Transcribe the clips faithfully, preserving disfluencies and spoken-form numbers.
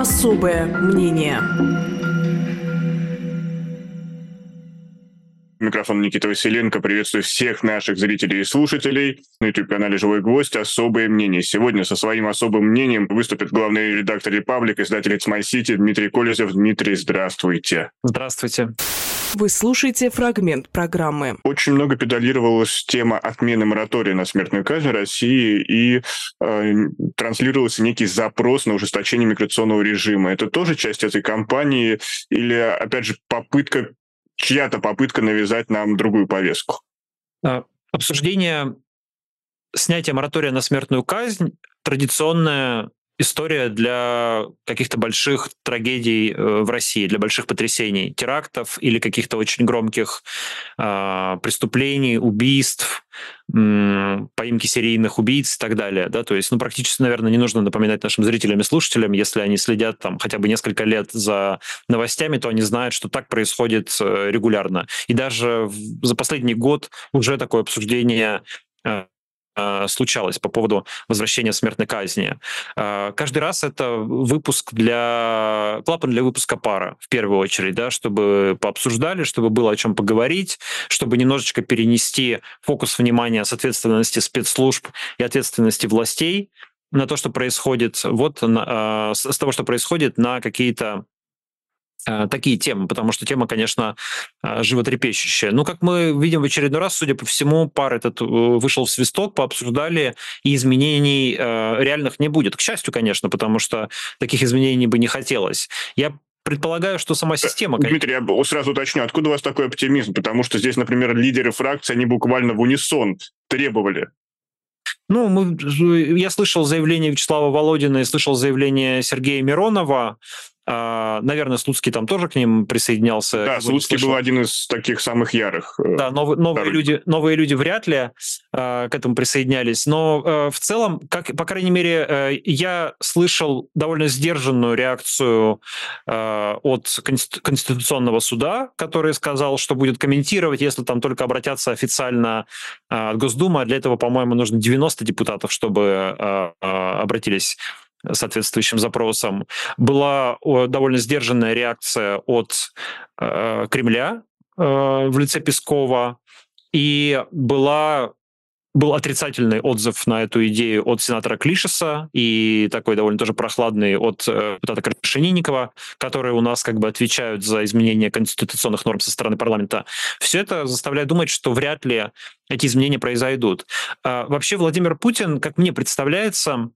Особое мнение. Микрофон Никита Василенко. Приветствую всех наших зрителей и слушателей на YouTube-канале «Живой гвоздь». Особое мнение. Сегодня со своим особым мнением выступит главный редактор «Репаблик», издатель «It's My City» Дмитрий Колезев. Дмитрий, здравствуйте. Здравствуйте. Вы слушаете фрагмент программы. Очень много педалировалась тема отмены моратория на смертную казнь России и э, транслировался некий запрос на ужесточение миграционного режима. Это тоже часть этой кампании или, опять же, попытка, чья-то попытка навязать нам другую повестку? Обсуждение снятия моратория на смертную казнь — традиционная история для каких-то больших трагедий в России, для больших потрясений, терактов или каких-то очень громких э, преступлений, убийств, э, поимки серийных убийц и так далее. Да? То есть, ну, практически, наверное, не нужно напоминать нашим зрителям и слушателям, если они следят там хотя бы несколько лет за новостями, то они знают, что так происходит регулярно. И даже за последний год уже такое обсуждение э, случалось по поводу возвращения смертной казни. Каждый раз это выпуск для... клапан для выпуска пара, в первую очередь, да, чтобы пообсуждали, чтобы было о чем поговорить, чтобы немножечко перенести фокус внимания с ответственности спецслужб и ответственности властей на то, что происходит, вот на, с того, что происходит, на какие-то такие темы, потому что тема, конечно, животрепещущая. Но, как мы видим в очередной раз, судя по всему, пар этот вышел в свисток, пообсуждали, и изменений реальных не будет. К счастью, конечно, потому что таких изменений бы не хотелось. Я предполагаю, что сама система... Дмитрий, я сразу уточню, откуда у вас такой оптимизм? Потому что здесь, например, лидеры фракции, они буквально в унисон требовали. Ну, мы, я слышал заявление Вячеслава Володина и слышал заявление Сергея Миронова. Наверное, Слуцкий там тоже к ним присоединялся. Да, Слуцкий был один из таких самых ярых. Да, новые, новые, люди, новые люди вряд ли э, к этому присоединялись. Но э, в целом, как, по крайней мере, э, я слышал довольно сдержанную реакцию э, от Конституционного суда, который сказал, что будет комментировать, если там только обратятся официально э, от Госдумы. Для этого, по-моему, нужно девяносто депутатов, чтобы э, э, обратились соответствующим запросом. Была довольно сдержанная реакция от э, Кремля э, в лице Пескова, и была, был отрицательный отзыв на эту идею от сенатора Клишеса и такой довольно тоже прохладный от э, депутата Крашенинникова, которые у нас как бы отвечают за изменение конституционных норм со стороны парламента. Все это заставляет думать, что вряд ли эти изменения произойдут. А вообще Владимир Путин, как мне представляется,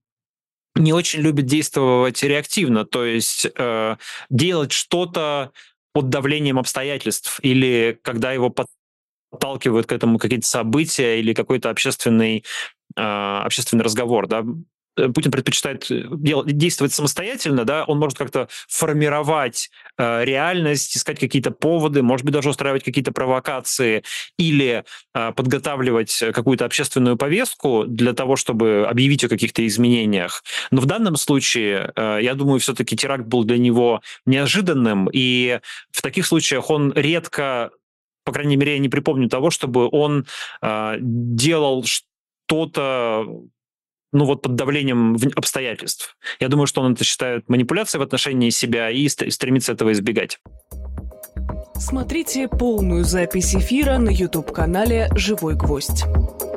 не очень любит действовать реактивно, то есть э, делать что-то под давлением обстоятельств или когда его подталкивают к этому какие-то события или какой-то общественный, э, общественный разговор. Да? Путин предпочитает делать, действовать самостоятельно, да, он может как-то формировать э, реальность, искать какие-то поводы, может быть, даже устраивать какие-то провокации или э, подготавливать какую-то общественную повестку для того, чтобы объявить о каких-то изменениях. Но в данном случае, э, я думаю, все-таки теракт был для него неожиданным, и в таких случаях он редко, по крайней мере, я не припомню того, чтобы он э, делал что-то, ну вот под давлением обстоятельств. Я думаю, что он это считает манипуляцией в отношении себя и стремится этого избегать. Смотрите полную запись эфира на YouTube-канале «Живой гвоздь».